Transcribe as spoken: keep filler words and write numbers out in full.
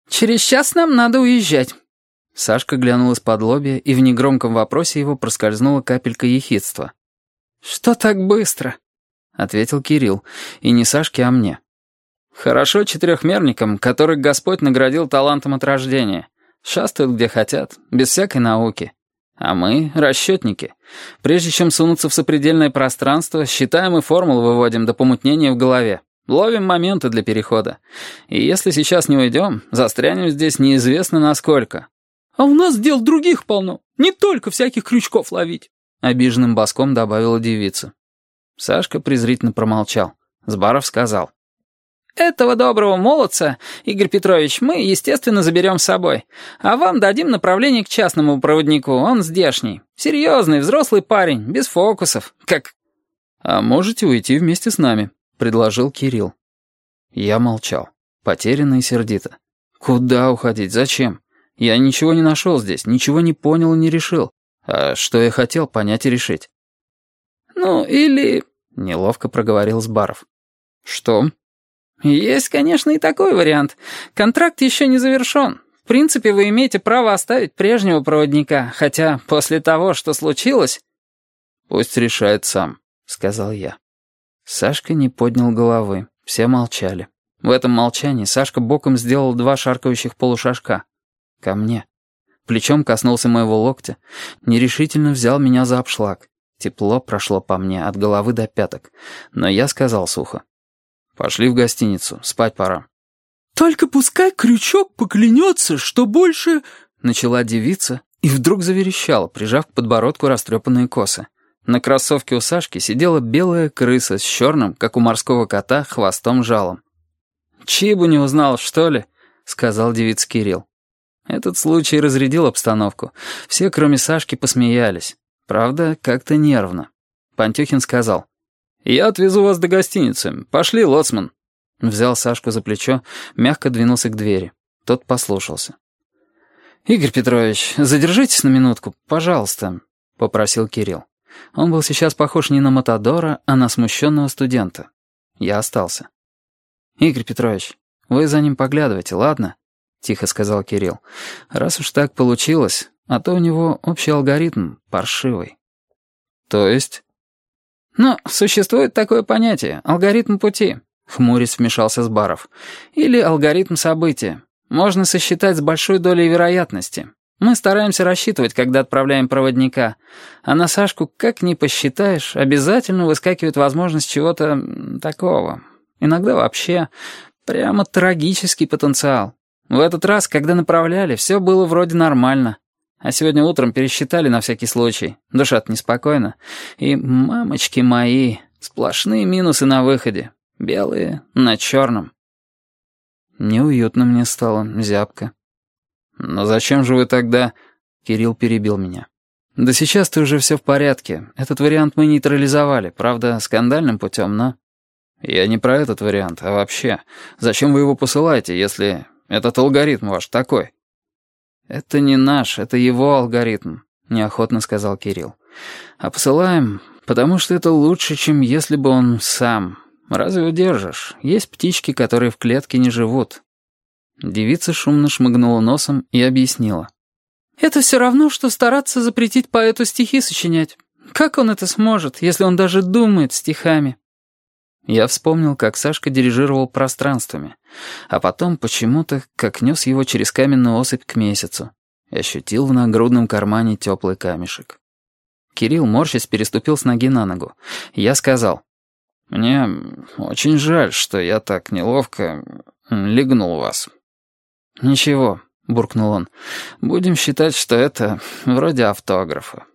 «Через час нам надо уезжать». Сашка глянул из-под лобья, и в негромком вопросе его проскользнула капелька ехидства. «Что так быстро?» — ответил Кирилл, и не Сашке, а мне. «Хорошо четырехмерникам, которых Господь наградил талантом от рождения. Шастают где хотят, без всякой науки. А мы — расчетники. Прежде чем сунуться в сопредельное пространство, считаем и формулы выводим до помутнения в голове. Ловим моменты для перехода. И если сейчас не уйдем, застрянем здесь неизвестно насколько». «А у нас дел других полно, не только всяких крючков ловить», — обиженным баском добавила девица. Сашка презрительно промолчал. Збаров сказал: «Этого доброго молодца, Игорь Петрович, мы, естественно, заберем с собой. А вам дадим направление к частному проводнику, он здешний. Серьезный, взрослый парень, без фокусов, как...» «А можете уйти вместе с нами», — предложил Кирилл. Я молчал, потерянно и сердито. «Куда уходить? Зачем? Я ничего не нашел здесь, ничего не понял и не решил. А что я хотел понять и решить?» «Ну, или...» — неловко проговорил Збаров. «Что?» «Есть, конечно, и такой вариант. Контракт еще не завершен. В принципе, вы имеете право оставить прежнего проводника, хотя после того, что случилось...» «Пусть решает сам», — сказал я. Сашка не поднял головы, все молчали. В этом молчании Сашка боком сделал два шаркающих полушажка. Ко мне. Плечом коснулся моего локтя, нерешительно взял меня за обшлаг. Тепло прошло по мне от головы до пяток, но я сказал сухо: «Пошли в гостиницу, спать пора». «Только пускай Крючок поклянется, что больше...» Начала девица и вдруг заверещала, прижав к подбородку растрепанные косы. На кроссовке у Сашки сидела белая крыса с черным, как у морского кота, хвостом-жалом. «Чибу не узнал, что ли?» — сказал девица Кирилл. Этот случай разрядил обстановку. Все, кроме Сашки, посмеялись. Правда, как-то нервно. Пантюхин сказал: «Я отвезу вас до гостиницы. Пошли, лоцман». Взял Сашку за плечо, мягко двинулся к двери. Тот послушался. «Игорь Петрович, задержитесь на минутку, пожалуйста», — попросил Кирилл. Он был сейчас похож не на матадора, а на смущенного студента. Я остался. «Игорь Петрович, вы за ним поглядывайте, ладно?» — тихо сказал Кирилл. «Раз уж так получилось, а то у него общий алгоритм паршивый». «То есть?» «Ну, существует такое понятие — алгоритм пути», — хмурясь вмешался Збаров. «Или алгоритм события. Можно сосчитать с большой долей вероятности. Мы стараемся рассчитывать, когда отправляем проводника. А на Сашку, как ни посчитаешь, обязательно выскакивает возможность чего-то такого. Иногда вообще прямо трагический потенциал. В этот раз, когда направляли, все было вроде нормально. А сегодня утром пересчитали на всякий случай. Душа-то неспокойна. И, мамочки мои, сплошные минусы на выходе. Белые на черном». Неуютно мне стало, зябко. «Но зачем же вы тогда...» Кирилл перебил меня. «Да сейчас-то уже все в порядке. Этот вариант мы нейтрализовали, правда, скандальным путем, но...» «Я не про этот вариант, а вообще. Зачем вы его посылаете, если этот алгоритм ваш такой?» «Это не наш, это его алгоритм», — неохотно сказал Кирилл. «А посылаем, потому что это лучше, чем если бы он сам. Разве удержишь? Есть птички, которые в клетке не живут». Девица шумно шмыгнула носом и объяснила. «Это все равно, что стараться запретить поэту стихи сочинять. Как он это сможет, если он даже думает стихами?» Я вспомнил, как Сашка дирижировал пространствами, а потом почему-то, как нес его через каменную осыпь к месяцу, и ощутил в нагрудном кармане теплый камешек. Кирилл, морщась, переступил с ноги на ногу. Я сказал: «Мне очень жаль, что я так неловко легнул вас». «Ничего», — буркнул он, — «будем считать, что это вроде автографа».